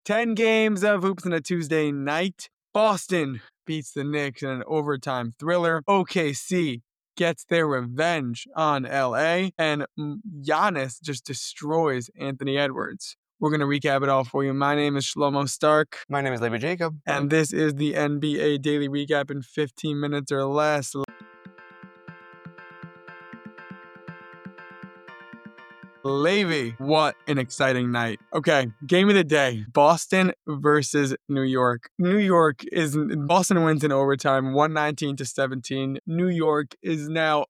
10 games of hoops on a Tuesday night. Boston beats the Knicks in an overtime thriller. OKC gets their revenge on LA. And Giannis just destroys Anthony Edwards. We're going to recap it all for you. My name is Shlomo Stark. My name is Levi Jacob. And this is the NBA Daily Recap in 15 minutes or less. Levi, what an exciting night. Okay, game of the day. Boston versus New York. Boston wins in overtime, 119-17. New York is now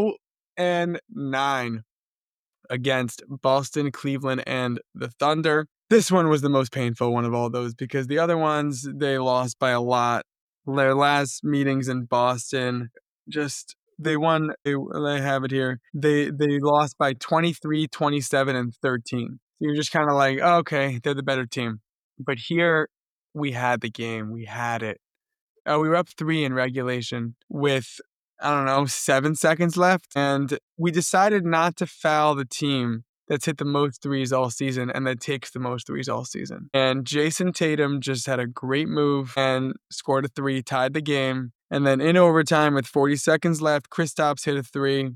0-9 against Boston, Cleveland, and the Thunder. This one was the most painful one of all those because the other ones, they lost by a lot. Their last meetings in Boston, they won. I have it here. They lost by 23, 27, and 13. So you're just kind of like, oh, okay, they're the better team. But here, we had the game. We had it. We were up 3 in regulation with, 7 seconds left. And we decided not to foul the team that's hit the most threes all season and that takes the most threes all season. And Jason Tatum just had a great move and scored a 3, tied the game. And then in overtime with 40 seconds left, Kristaps hit a 3.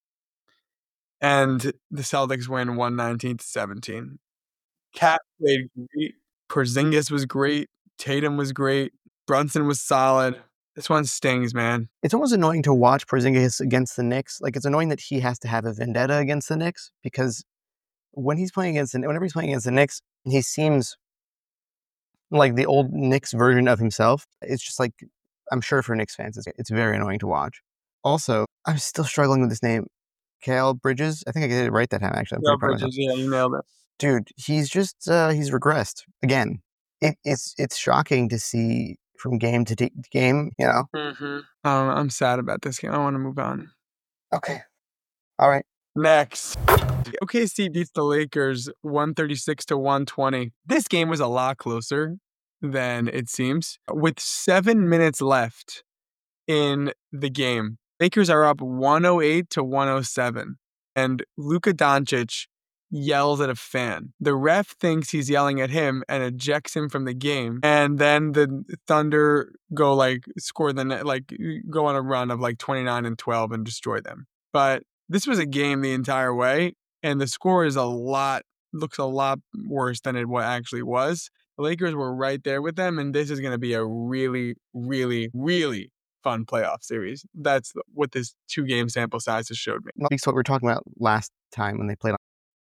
And the Celtics win 119-17. Cat played great. Porzingis was great. Tatum was great. Brunson was solid. This one stings, man. It's almost annoying to watch Porzingis against the Knicks. Like, it's annoying that he has to have a vendetta against the Knicks because whenever he's playing against the Knicks, he seems like the old Knicks version of himself. It's just like, I'm sure for Knicks fans, it's very annoying to watch. Also, I'm still struggling with this name. Mikal Bridges? I think I did it right that time, actually. Mikal Bridges, yeah, you nailed it. Dude, he's just, he's regressed. Again, it's shocking to see from game to game, you know? Mm-hmm. I'm sad about this game. I want to move on. Okay. All right. Next. OKC beats the Lakers 136-120. This game was a lot closer than it seems. With 7 minutes left in the game, Lakers are up 108-107. And Luka Doncic yells at a fan. The ref thinks he's yelling at him and ejects him from the game. And then the Thunder go go on a run of 29-12 and destroy them. But this was a game the entire way, and the score looks a lot worse than it actually was. The Lakers were right there with them, and this is going to be a really, really, really fun playoff series. That's what this 2-game sample size has showed me. Speaks to what we were talking about last time when they played on.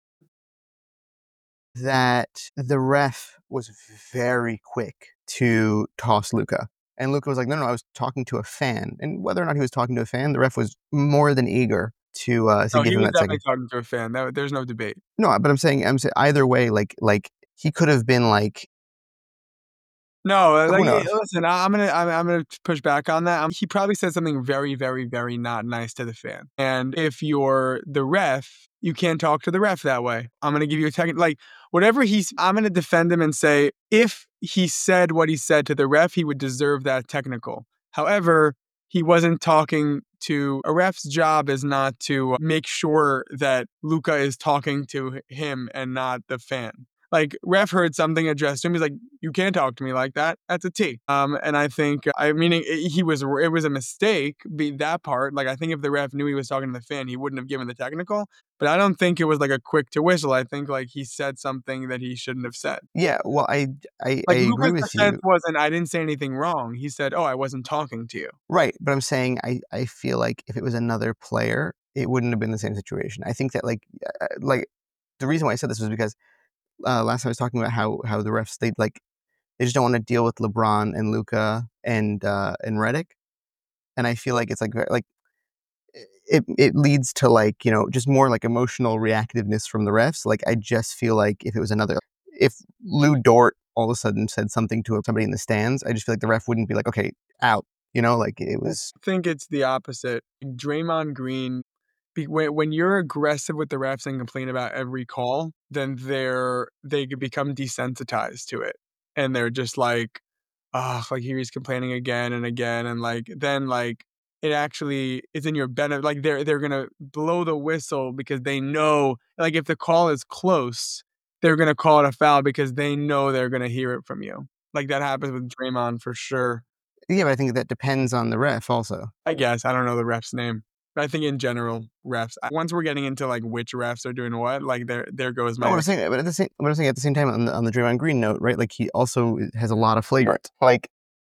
That the ref was very quick to toss Luka. And Luka was like, no, I was talking to a fan. And whether or not he was talking to a fan, the ref was more than eger to give him that second. He was definitely talking to a fan. There's no debate. No, but I'm saying either way, like he could have been like. No, listen, I'm gonna push back on that. He probably said something very, very, very not nice to the fan. And if you're the ref, you can't talk to the ref that way. I'm gonna give you a technical, I'm gonna defend him and say if he said what he said to the ref, he would deserve that technical. However, he wasn't talking to a ref's job is not to make sure that Luka is talking to him and not the fan. Ref heard something addressed to him. He's like, you can't talk to me like that. That's a T. And I think, it was a mistake, that part. I think if the ref knew he was talking to the fan, he wouldn't have given the technical. But I don't think it was a quick to whistle. I think he said something that he shouldn't have said. Yeah, well, I agree with you. Wasn't, I didn't say anything wrong. He said, I wasn't talking to you. Right. But I'm saying I feel like if it was another player, it wouldn't have been the same situation. I think that the reason why I said this was because last time I was talking about how the refs they just don't want to deal with LeBron and Luka and Redick, and I feel like it's it leads to just more emotional reactiveness from the refs. I just feel like if Lou Dort all of a sudden said something to somebody in the stands, I just feel like the ref wouldn't be like, okay, out. It was. I think it's the opposite. Draymond Green. When you're aggressive with the refs and complain about every call, then they become desensitized to it, and they're just here he's complaining again and again, and then it actually is in your benefit. They're gonna blow the whistle because they know if the call is close, they're going to call it a foul because they know they're going to hear it from you. Like that happens with Draymond for sure. Yeah, but I think that depends on the ref also. I guess. I don't know the ref's name. But I think in general, refs, once we're getting into like which refs are doing what, like there goes my... No, I'm saying, but at the same time, on the Draymond Green note, right? Like he also has a lot of flagrant. Like,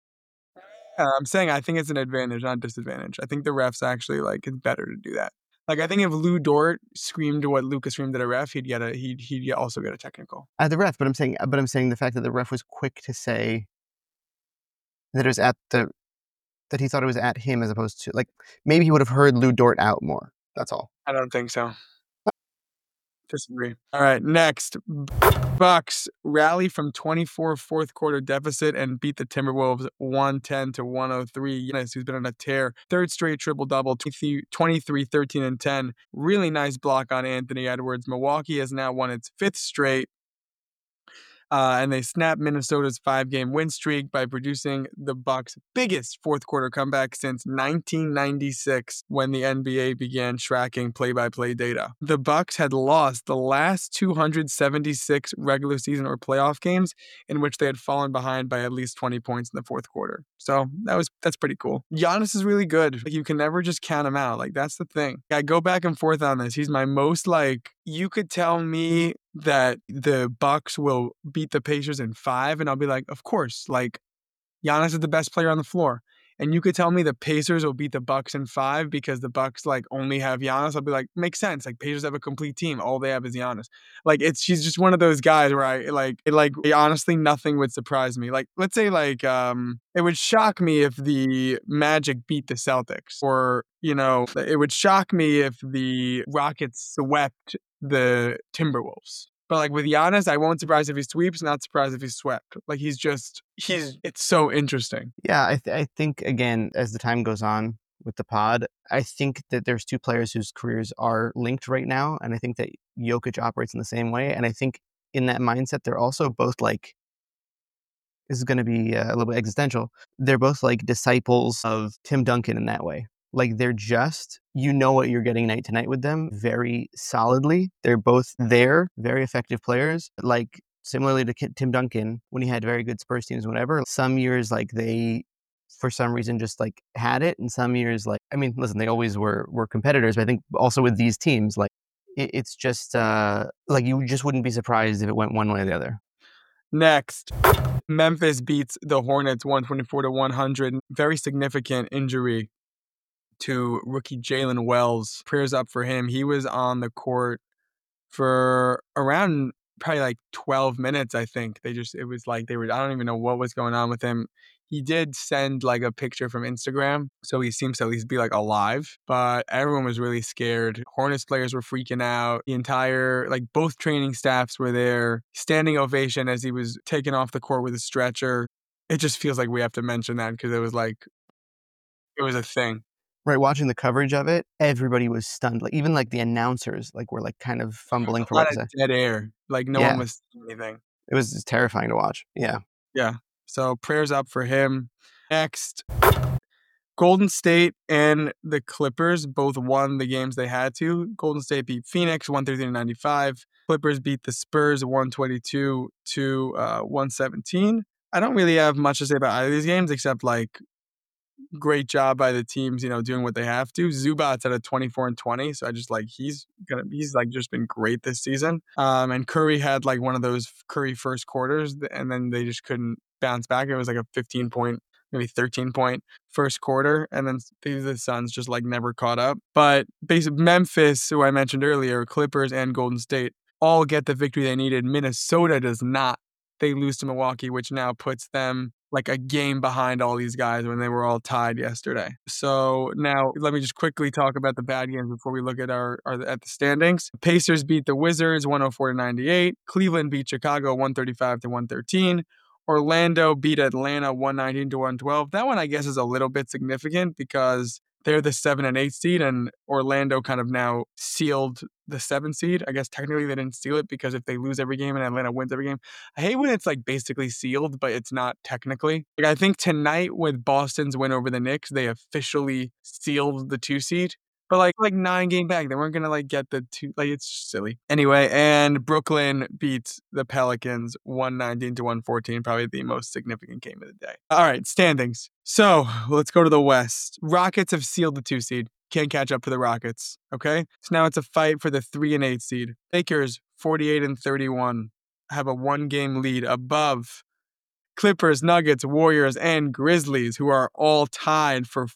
I'm saying I think it's an advantage, not disadvantage. I think the refs actually like it's better to do that. Like I think if Lou Dort screamed what Luka screamed at a ref, he'd also get a technical. At the ref, but I'm saying the fact that the ref was quick to say that it was that he thought it was at him as opposed to, like, maybe he would have heard Lou Dort out more. That's all. I don't think so. Disagree. All right, next. Bucks rally from 24 fourth quarter deficit and beat the Timberwolves 110-103. Giannis, who's been on a tear, third straight triple-double, 23, 13, and 10. Really nice block on Anthony Edwards. Milwaukee has now won its fifth straight. And they snapped Minnesota's 5-game win streak by producing the Bucks' biggest fourth quarter comeback since 1996, when the NBA began tracking play-by-play data. The Bucks had lost the last 276 regular season or playoff games in which they had fallen behind by at least 20 points in the fourth quarter. So that's pretty cool. Giannis is really good. Like, you can never just count him out. Like, that's the thing. I go back and forth on this. He's my most, like, you could tell me that the Bucks will beat the Pacers in 5, and I'll be like, of course, like Giannis is the best player on the floor. And you could tell me the Pacers will beat the Bucks in 5 because the Bucks like only have Giannis. I'll be like, makes sense. Like Pacers have a complete team. All they have is Giannis. Like she's just one of those guys where honestly nothing would surprise me. Like let's say it would shock me if the Magic beat the Celtics, or it would shock me if the Rockets swept the Timberwolves. But like with Giannis, I won't surprise if he sweeps, not surprised if he's swept. Like it's so interesting. Yeah, I think, again, as the time goes on with the pod, I think that there's two players whose careers are linked right now. And I think that Jokic operates in the same way. And I think in that mindset, they're also both like, this is going to be a little bit existential. They're both like disciples of Tim Duncan in that way. Like they're just, what you're getting night to night with them very solidly. They're both there, very effective players. Like similarly to Tim Duncan, when he had very good Spurs teams, whatever, some years like they, for some reason, just like had it. And some years listen, they always were competitors. But I think also with these teams, like it's just like you just wouldn't be surprised if it went one way or the other. Next, Memphis beats the Hornets 124-100. Very significant injury to rookie Jalen Wells. Prayers up for him. He was on the court for around probably like 12 minutes, I think. I don't even know what was going on with him. He did send like a picture from Instagram, so he seems to at least be like alive, but everyone was really scared. Hornets players were freaking out. The entire, like both training staffs were there. Standing ovation as he was taken off the court with a stretcher. It just feels like we have to mention that because it was a thing. Right, watching the coverage of it, everybody was stunned. Like even like the announcers, like were like kind of fumbling for what to say. Dead air. Like no one was saying anything. It was just terrifying to watch. Yeah. Yeah. So prayers up for him. Next, Golden State and the Clippers both won the games they had to. Golden State beat Phoenix 113-95. Clippers beat the Spurs 122-117. I don't really have much to say about either of these games except like great job by the teams, doing what they have to. Zubac's at a 24-20, so I just like he's like just been great this season. And Curry had like one of those Curry first quarters, and then they just couldn't bounce back. It was like a 15-point, maybe 13-point first quarter, and then the Suns just like never caught up. But basically, Memphis, who I mentioned earlier, Clippers and Golden State all get the victory they needed. Minnesota does not. They lose to Milwaukee, which now puts them like a game behind all these guys when they were all tied yesterday. So now let me just quickly talk about the bad games before we look at at the standings. Pacers beat the Wizards 104-98. Cleveland beat Chicago 135-113. Orlando beat Atlanta 119-112. That one I guess is a little bit significant because they're the 7 and 8 seed, and Orlando kind of now sealed the 7 seed. I guess technically they didn't seal it because if they lose every game and Atlanta wins every game, I hate when it's like basically sealed, but it's not technically. Like I think tonight with Boston's win over the Knicks, they officially sealed the 2 seed. But like 9-game back, they weren't gonna like get the 2. Like it's just silly. Anyway, and Brooklyn beats the Pelicans 119-114, probably the most significant game of the day. All right, standings. So let's go to the West. Rockets have sealed the 2 seed. Can't catch up to the Rockets. Okay, so now it's a fight for the 3 and 8 seed. Lakers 48-31 have a 1-game lead above Clippers, Nuggets, Warriors, and Grizzlies, who are all tied for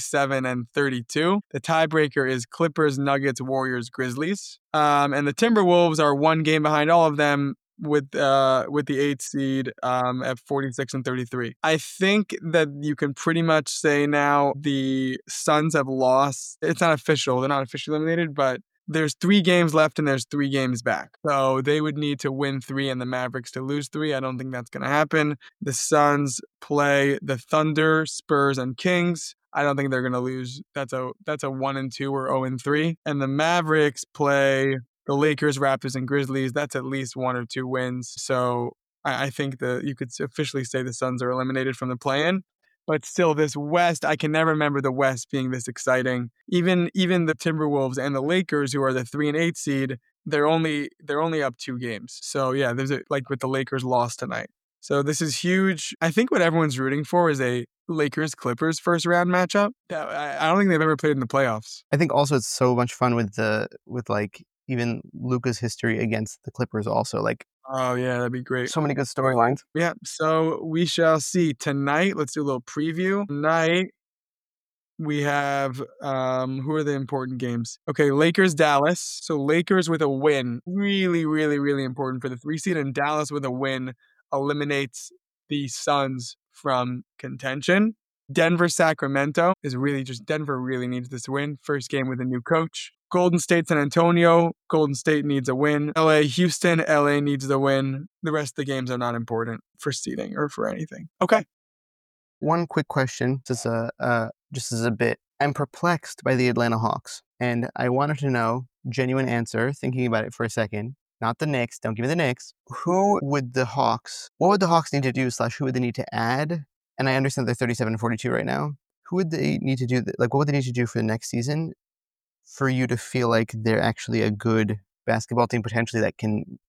47-32. The tiebreaker is Clippers, Nuggets, Warriors, Grizzlies. And the Timberwolves are 1 game behind all of them with the 8th seed at 46-33. I think that you can pretty much say now the Suns have lost. It's not official. They're not officially eliminated, but there's 3 games left and there's 3 games back. So they would need to win 3 and the Mavericks to lose 3. I don't think that's going to happen. The Suns play the Thunder, Spurs, and Kings. I don't think they're going to lose. That's a 1-2 or 0-3. And the Mavericks play the Lakers, Raptors, and Grizzlies. That's at least 1 or 2 wins. So I think that you could officially say the Suns are eliminated from the play-in. But still, this West, I can never remember the West being this exciting. Even the Timberwolves and the Lakers, who are the 3 and 8 seed, they're only up 2 games. So yeah, there's like with the Lakers lost tonight. So this is huge. I think what everyone's rooting for is a Lakers Clippers first round matchup. I don't think they've ever played in the playoffs. I think also it's so much fun with like even Luka's history against the Clippers also. Like, oh, yeah, that'd be great. So many good storylines. Yeah, so we shall see. Tonight, let's do a little preview. Tonight, we have, who are the important games? Okay, Lakers, Dallas. So Lakers with a win, really, really, really important for the 3 seed, and Dallas with a win eliminates the Suns from contention. Denver, Sacramento is really just, Denver really needs this win. First game with a new coach. Golden State, San Antonio. Golden State needs a win. LA, Houston. LA needs the win. The rest of the games are not important for seeding or for anything. Okay. One quick question, just as a bit. I'm perplexed by the Atlanta Hawks, and I wanted to know, genuine answer, thinking about it for a second, not the Knicks, don't give me the Knicks. What would the Hawks need to do / who would they need to add? And I understand they're 37-42 right now. Who would they need to do, what would they need to do for the next season for you to feel like they're actually a good basketball team potentially that can,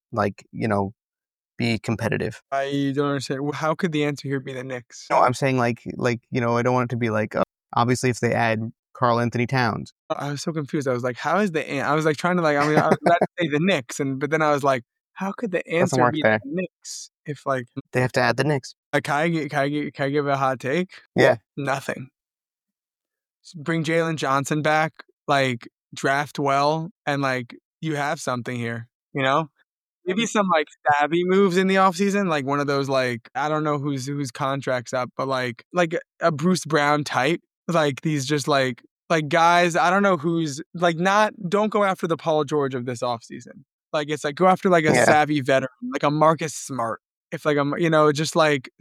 be competitive? I don't understand. How could the answer here be the Knicks? No, I'm saying I don't want it to be like, obviously if they add Karl Anthony Towns. I was so confused. I was like, how is I was like trying to I was about to say the Knicks, but then I was like, how could the answer be the Knicks if they have to add the Knicks? Can I give a hot take? Yeah. Nothing. Just bring Jalen Johnson back, draft well, and you have something here, Maybe some savvy moves in the offseason, like one of those I don't know whose contract's up, but like a Bruce Brown type. These just guys, I don't know who's don't go after the Paul George of this offseason. It's go after a savvy veteran, like a Marcus Smart. If just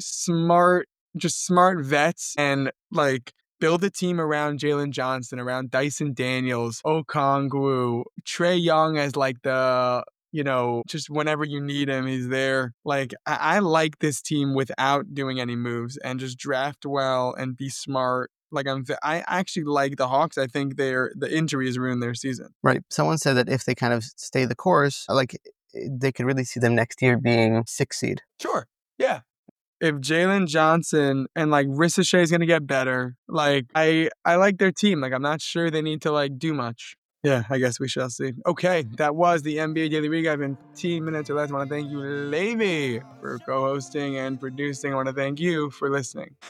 smart vets and build a team around Jalen Johnson, around Dyson Daniels, Okongwu, Trae Young as the just whenever you need him, he's there. I like this team without doing any moves and just draft well and be smart. I actually like the Hawks. I think the injuries ruined their season. Right. Someone said that if they kind of stay the course, they could really see them next year being 6th seed. Sure. Yeah. If Jalen Johnson and Ricochet is going to get better, I like their team. I'm not sure they need to do much. Yeah, I guess we shall see. Okay, that was the NBA Daily Recap in 15 minutes or less. I want to thank you, Levi, for co-hosting and producing. I want to thank you for listening.